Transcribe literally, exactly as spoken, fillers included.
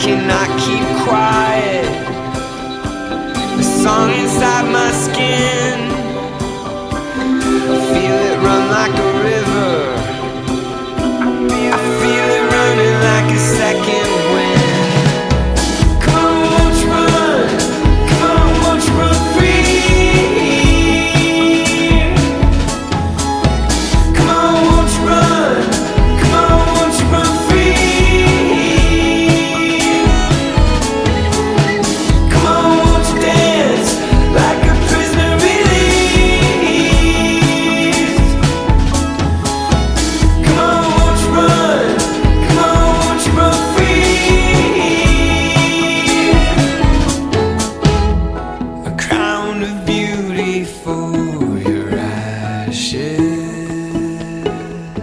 cannot keep quiet. The song inside my skin, I feel it run like a